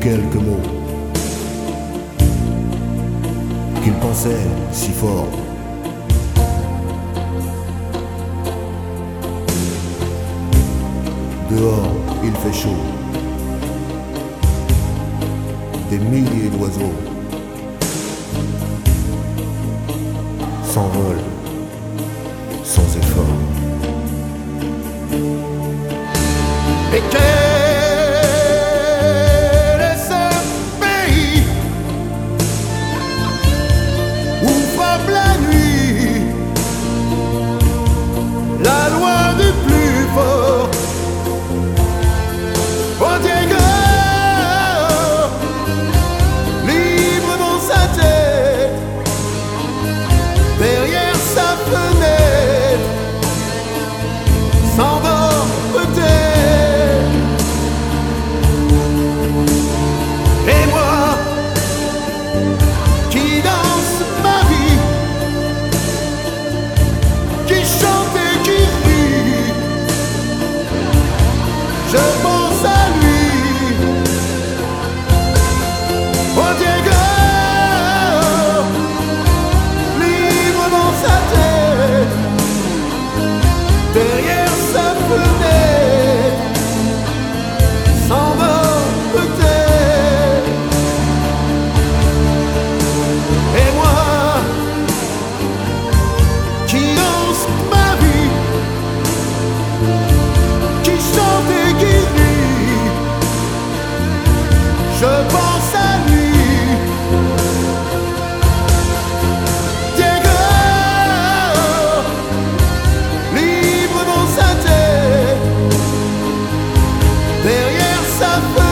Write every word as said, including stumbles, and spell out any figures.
quelques mots qu'il pensait si fort. Dehors, il fait chaud. Des milliers d'oiseaux s'envolent sans effort. Et quel est ce pays où frappe la nuit la loi du plus fort? Oh Diego, libre dans sa tête, derrière sa fenêtre, sans bord peut-être. Et moi, qui danse ma vie, qui chante et qui rit, je pense à lui. Oh Diego, libre dans sa tête, derrière sa fenêtre, sans bord peut-être. Et moi, qui danse ma vie, qui chante et qui rit, je pense à lui. Diego, libre dans sa tête, derrière sa fenêtre.